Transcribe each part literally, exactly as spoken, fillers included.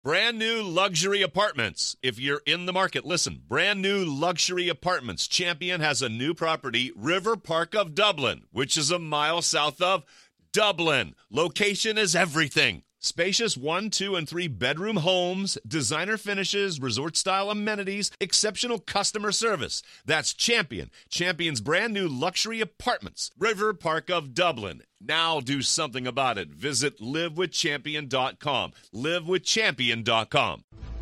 Brand new luxury apartments. If you're in the market, listen. Brand new luxury apartments. Champion has a new property, River Park of Dublin, which is a mile south of Dublin. Location is everything. Spacious one, two, and three bedroom homes, designer finishes, resort-style amenities, exceptional customer service. That's Champion. Champion's brand new luxury apartments. River Park of Dublin. Now do something about it. Visit live with champion dot com. live with champion dot com.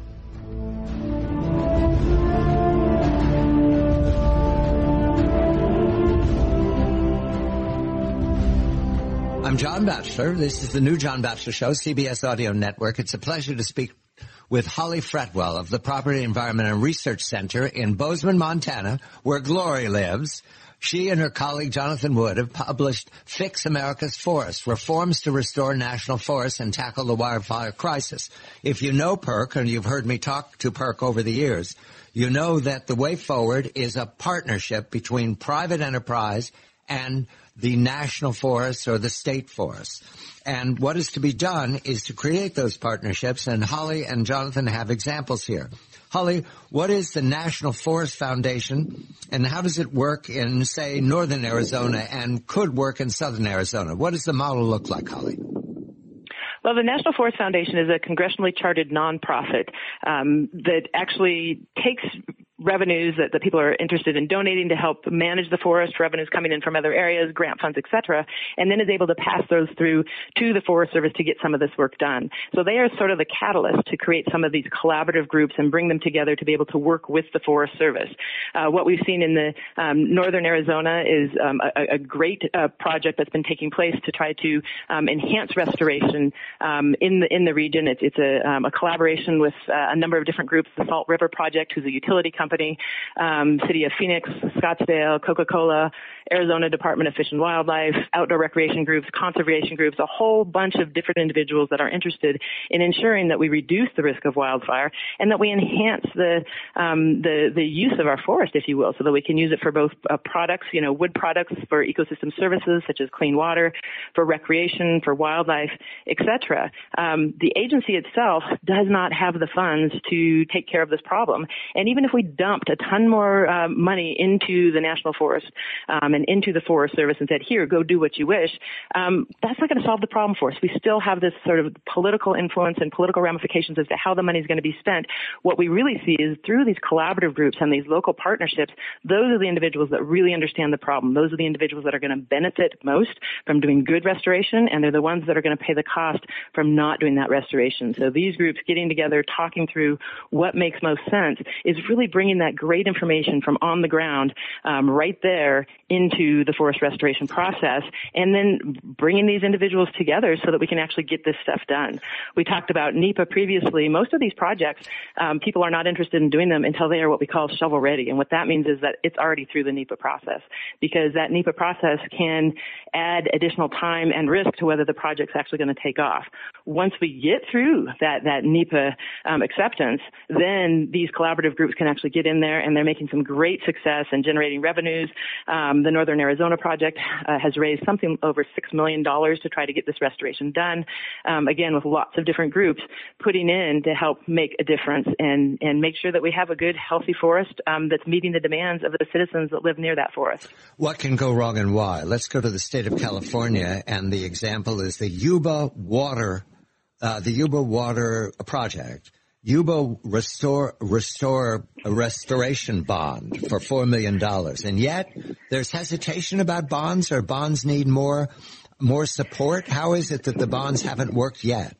I'm John Batchelor. This is the new John Batchelor Show, C B S Audio Network. It's a pleasure to speak with Holly Fretwell of the Property Environment and Research Center in Bozeman, Montana, where Glory lives. She and her colleague Jonathan Wood have published Fix America's Forests, Reforms to Restore National Forests and Tackle the Wildfire Crisis. If you know PERC, and you've heard me talk to PERC over the years, you know that the way forward is a partnership between private enterprise and the national forests or the state forests. And what is to be done is to create those partnerships, and Holly and Jonathan have examples here. Holly, what is the National Forest Foundation, and how does it work in, say, northern Arizona and could work in southern Arizona? What does the model look like, Holly? Well, the National Forest Foundation is a congressionally chartered nonprofit um, that actually takes revenues that, that people are interested in donating to help manage the forest, revenues coming in from other areas, grant funds, et cetera, and then is able to pass those through to the Forest Service to get some of this work done. So they are sort of the catalyst to create some of these collaborative groups and bring them together to be able to work with the Forest Service. Uh, what we've seen in the um, northern Arizona is um, a, a great uh, project that's been taking place to try to um, enhance restoration um, in the in the region. It's, it's a, um, a collaboration with uh, a number of different groups. The Salt River Project, who's a utility company, Company, um, City of Phoenix, Scottsdale, Coca-Cola, Arizona Department of Fish and Wildlife, outdoor recreation groups, conservation groups, a whole bunch of different individuals that are interested in ensuring that we reduce the risk of wildfire and that we enhance the um, the, the use of our forest, if you will, so that we can use it for both uh, products, you know, wood products for ecosystem services such as clean water, for recreation, for wildlife, et cetera. Um, the agency itself does not have the funds to take care of this problem, and even if we dumped a ton more uh, money into the National Forest um, and into the Forest Service and said, here, go do what you wish, um, that's not going to solve the problem for us. We still have this sort of political influence and political ramifications as to how the money is going to be spent. What we really see is through these collaborative groups and these local partnerships, those are the individuals that really understand the problem. Those are the individuals that are going to benefit most from doing good restoration, and they're the ones that are going to pay the cost from not doing that restoration. So these groups getting together, talking through what makes most sense is really bringing that great information from on the ground um, right there into the forest restoration process, and then bringing these individuals together so that we can actually get this stuff done. We talked about NEPA previously. Most of these projects, um, people are not interested in doing them until they are what we call shovel ready, and what that means is that it's already through the NEPA process, because that NEPA process can add additional time and risk to whether the project's actually going to take off. Once we get through that, that NEPA um, acceptance, then these collaborative groups can actually get in there, and they're making some great success in generating revenues. Um, the Northern Arizona Project uh, has raised something over six million dollars to try to get this restoration done, um, again, with lots of different groups putting in to help make a difference and, and make sure that we have a good, healthy forest um, that's meeting the demands of the citizens that live near that forest. What can go wrong and why? Let's go to the state of California, and the example is the Yuba Water, uh, the Yuba Water Project. Yuba restore restore a restoration bond for four million dollars, and yet there's hesitation about bonds, or bonds need more more support. How is it that the bonds haven't worked yet?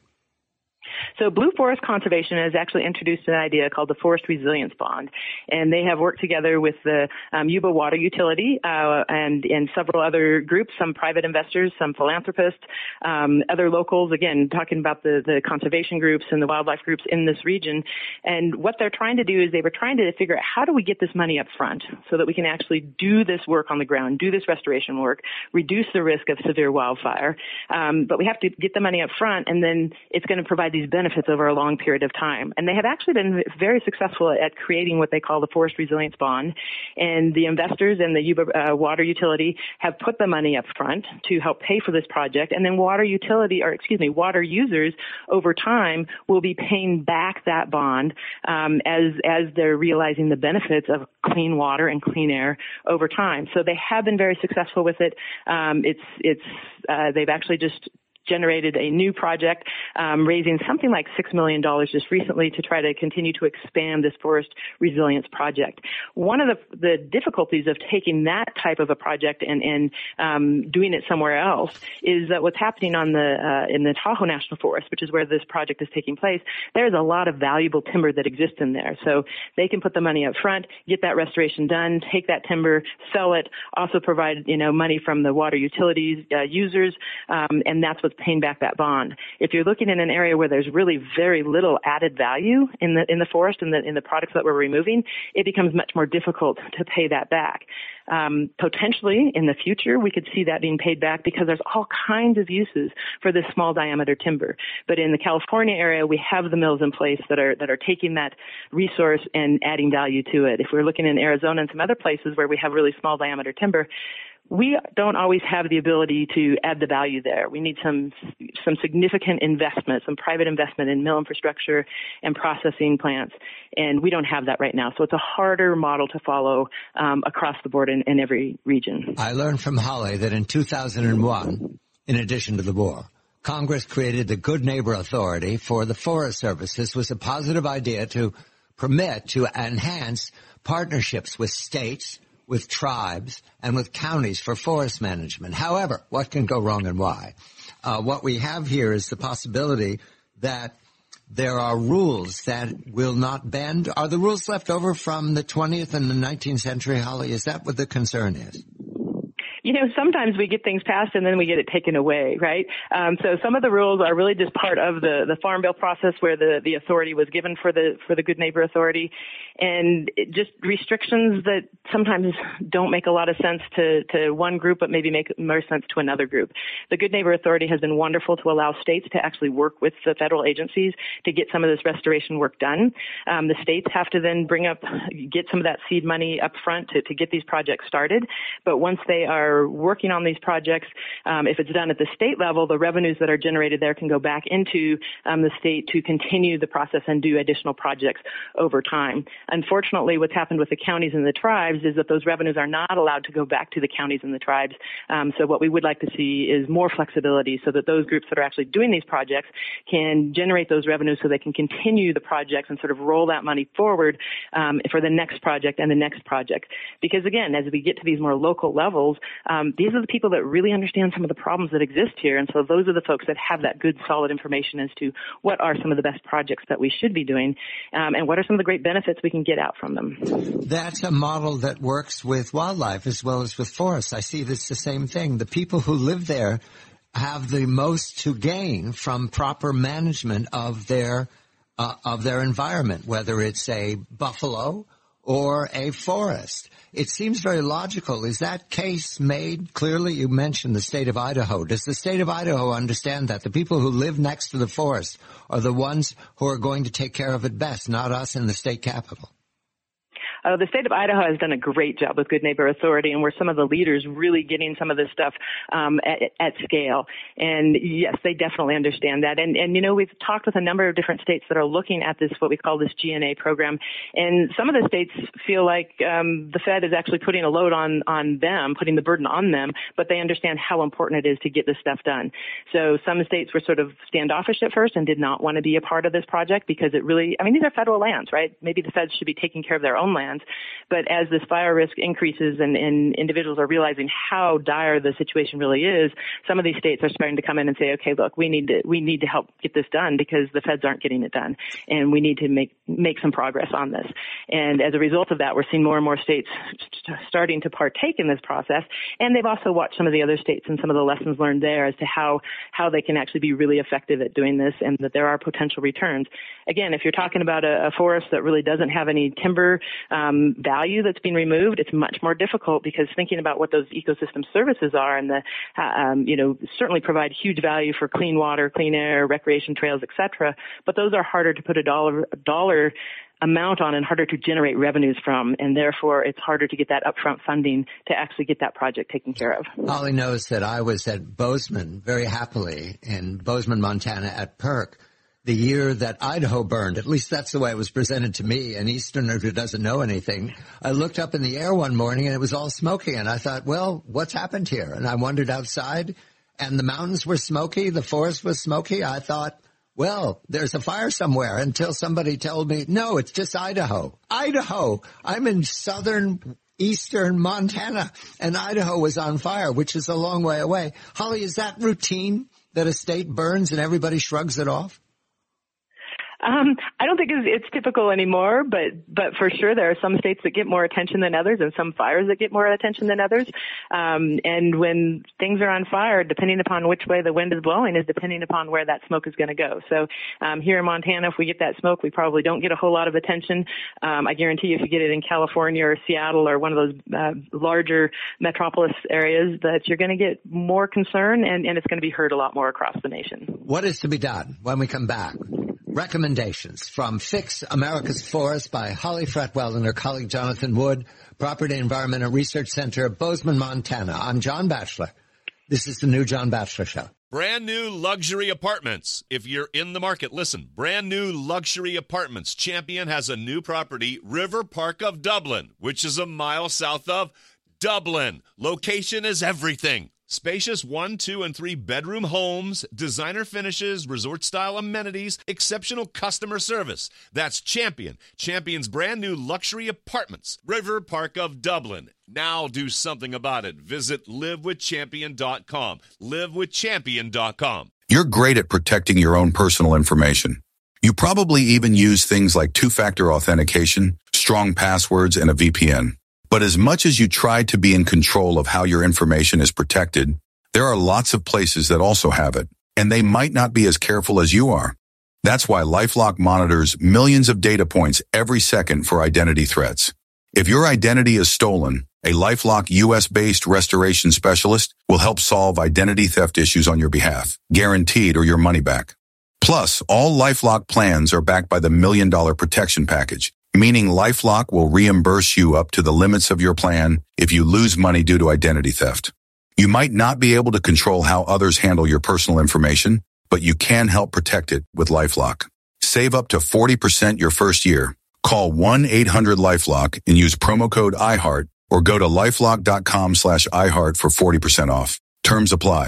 So Blue Forest Conservation has actually introduced an idea called the Forest Resilience Bond, and they have worked together with the um, Yuba Water Utility uh, and, and several other groups, some private investors, some philanthropists, um, other locals, again, talking about the, the conservation groups and the wildlife groups in this region. And what they're trying to do is they were trying to figure out how do we get this money up front so that we can actually do this work on the ground, do this restoration work, reduce the risk of severe wildfire. Um, but we have to get the money up front, and then it's going to provide these benefits benefits over a long period of time. And they have actually been very successful at creating what they call the Forest Resilience Bond. And the investors and the Yuba uh, water utility have put the money up front to help pay for this project. And then water utility, or excuse me, water users over time will be paying back that bond um, as as they're realizing the benefits of clean water and clean air over time. So they have been very successful with it. Um, it's it's uh, they've actually just generated a new project, um, raising something like six million dollars just recently to try to continue to expand this forest resilience project. One of the, the difficulties of taking that type of a project and, and um, doing it somewhere else is that what's happening on the uh, in the Tahoe National Forest, which is where this project is taking place, there's a lot of valuable timber that exists in there. So they can put the money up front, get that restoration done, take that timber, sell it, also provide, you know, money from the water utilities uh, users, um, and that's what's paying back that bond. If you're looking in an area where there's really very little added value in the in the forest and the in the products that we're removing, it becomes much more difficult to pay that back. Um, potentially in the future, we could see that being paid back because there's all kinds of uses for this small diameter timber. But in the California area, we have the mills in place that are that are taking that resource and adding value to it. If we're looking in Arizona and some other places where we have really small diameter timber, we don't always have the ability to add the value there. We need some some significant investment, some private investment in mill infrastructure and processing plants, and we don't have that right now. So it's a harder model to follow um, across the board in, in every region. I learned from Holly that in two thousand one, in addition to the war, Congress created the Good Neighbor Authority for the Forest Service. This was a positive idea to permit, to enhance partnerships with states, with tribes, and with counties for forest management. However, what can go wrong and why? Uh, what we have here is the possibility that there are rules that will not bend. Are the rules left over from the twentieth and the nineteenth century, Holly? Is that what the concern is? You know, sometimes we get things passed and then we get it taken away, right? Um, so some of the rules are really just part of the, the Farm Bill process where the, the authority was given for the for the Good Neighbor Authority, and it just restrictions that sometimes don't make a lot of sense to, to one group but maybe make more sense to another group. The Good Neighbor Authority has been wonderful to allow states to actually work with the federal agencies to get some of this restoration work done. Um, the states have to then bring up, get some of that seed money up front to, to get these projects started, but once they are working on these projects, um, if it's done at the state level, the revenues that are generated there can go back into um, the state to continue the process and do additional projects over time. Unfortunately, what's happened with the counties and the tribes is that those revenues are not allowed to go back to the counties and the tribes. Um, so what we would like to see is more flexibility so that those groups that are actually doing these projects can generate those revenues so they can continue the projects and sort of roll that money forward um, for the next project and the next project. Because again, as we get to these more local levels, Um, these are the people that really understand some of the problems that exist here. And so those are the folks that have that good, solid information as to what are some of the best projects that we should be doing um, and what are some of the great benefits we can get out from them. That's a model that works with wildlife as well as with forests. I see this the same thing. The people who live there have the most to gain from proper management of their uh, of their environment, whether it's a buffalo or a forest. It seems very logical. Is that case made clearly? You mentioned the state of Idaho. Does the state of Idaho understand that the people who live next to the forest are the ones who are going to take care of it best, not us in the state capital? Uh, the state of Idaho has done a great job with Good Neighbor Authority, and we're some of the leaders really getting some of this stuff um, at, at scale. And yes, they definitely understand that. And, and, you know, we've talked with a number of different states that are looking at this, what we call this G N A program. And some of the states feel like um, the Fed is actually putting a load on, on them, putting the burden on them, but they understand how important it is to get this stuff done. So some states were sort of standoffish at first and did not want to be a part of this project because it really, I mean, these are federal lands, right? Maybe the feds should be taking care of their own lands. But as this fire risk increases and, and individuals are realizing how dire the situation really is, some of these states are starting to come in and say, okay, look, we need to, we need to help get this done because the feds aren't getting it done. And we need to make, make some progress on this. And as a result of that, we're seeing more and more states starting to partake in this process. And they've also watched some of the other states and some of the lessons learned there as to how, how they can actually be really effective at doing this and that there are potential returns. Again, if you're talking about a, a forest that really doesn't have any timber, um, um, value that's being removed, it's much more difficult because thinking about what those ecosystem services are and the, uh, um, you know, certainly provide huge value for clean water, clean air, recreation trails, et cetera. But those are harder to put a dollar, a dollar amount on and harder to generate revenues from, and therefore it's harder to get that upfront funding to actually get that project taken care of. Holly knows that I was at Bozeman very happily in Bozeman, Montana at PERC the year that Idaho burned. At least that's the way it was presented to me, an Easterner who doesn't know anything. I looked up in the air one morning and it was all smoky, and I thought, well, what's happened here? And I wandered outside and the mountains were smoky, the forest was smoky. I thought, well, there's a fire somewhere, until somebody told me, no, it's just Idaho. Idaho. I'm in southern, eastern Montana, and Idaho was on fire, which is a long way away. Holly, is that routine that a state burns and everybody shrugs it off? Um, I don't think it's, it's typical anymore, but but for sure there are some states that get more attention than others, and some fires that get more attention than others. Um, and when things are on fire, depending upon which way the wind is blowing, is depending upon where that smoke is going to go. So um, here in Montana, if we get that smoke, we probably don't get a whole lot of attention. Um, I guarantee you, if you get it in California or Seattle or one of those uh, larger metropolis areas, that you're going to get more concern, and, and it's going to be heard a lot more across the nation. What is to be done when we come back? Recommendations from Fix America's Forest by Holly Fretwell and her colleague Jonathan Wood, Property Environmental Research Center of Bozeman, Montana. I'm John Batchelor. This is the new John Batchelor Show. Brand new luxury apartments. If you're in the market, listen. Brand new luxury apartments. Champion has a new property, River Park of Dublin, which is a mile south of Dublin. Location is everything. Spacious one, two, and three bedroom homes, designer finishes, resort-style amenities, exceptional customer service. That's Champion. Champion's brand new luxury apartments, River Park of Dublin. Now do something about it. Visit live with champion dot com. live with champion dot com. You're great at protecting your own personal information. You probably even use things like two-factor authentication, strong passwords, and a V P N. But as much as you try to be in control of how your information is protected, there are lots of places that also have it, and they might not be as careful as you are. That's why LifeLock monitors millions of data points every second for identity threats. If your identity is stolen, a LifeLock U S-based restoration specialist will help solve identity theft issues on your behalf, guaranteed or your money back. Plus, all LifeLock plans are backed by the Million Dollar Protection Package, meaning LifeLock will reimburse you up to the limits of your plan if you lose money due to identity theft. You might not be able to control how others handle your personal information, but you can help protect it with LifeLock. Save up to forty percent your first year. Call one eight hundred LifeLock and use promo code iHeart, or go to lifelock.com slash iHeart for forty percent off. Terms apply.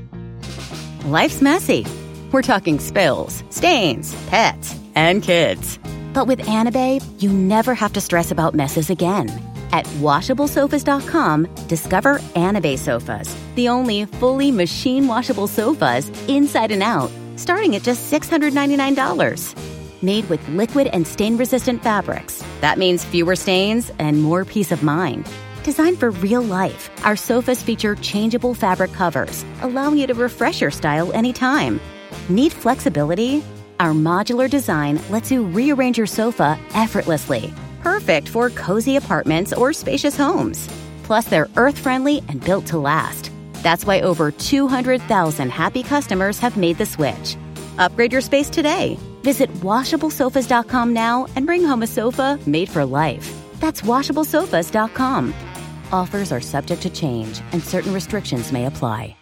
Life's messy. We're talking spills, stains, pets, and kids. But with Anabae, you never have to stress about messes again. At washable sofas dot com, discover Anabae sofas, the only fully machine-washable sofas inside and out, starting at just six hundred ninety-nine dollars. Made with liquid and stain-resistant fabrics. That means fewer stains and more peace of mind. Designed for real life, our sofas feature changeable fabric covers, allowing you to refresh your style anytime. Need flexibility? Our modular design lets you rearrange your sofa effortlessly. Perfect for cozy apartments or spacious homes. Plus, they're earth-friendly and built to last. That's why over two hundred thousand happy customers have made the switch. Upgrade your space today. Visit washable sofas dot com now and bring home a sofa made for life. That's washable sofas dot com. Offers are subject to change and certain restrictions may apply.